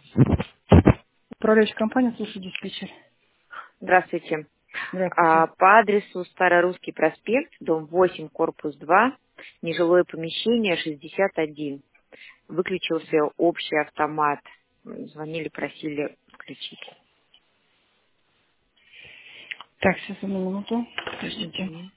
Управляющая компания, слушай, диспетчер. Здравствуйте. Здравствуйте. По адресу Старорусский проспект, дом 8, корпус 2, нежилое помещение 61. Выключился общий автомат. Звонили, просили включить. Так, сейчас одну минуту. Подождите. Мгм.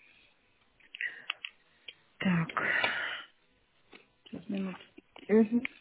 Так, сейчас минуту. Мгм.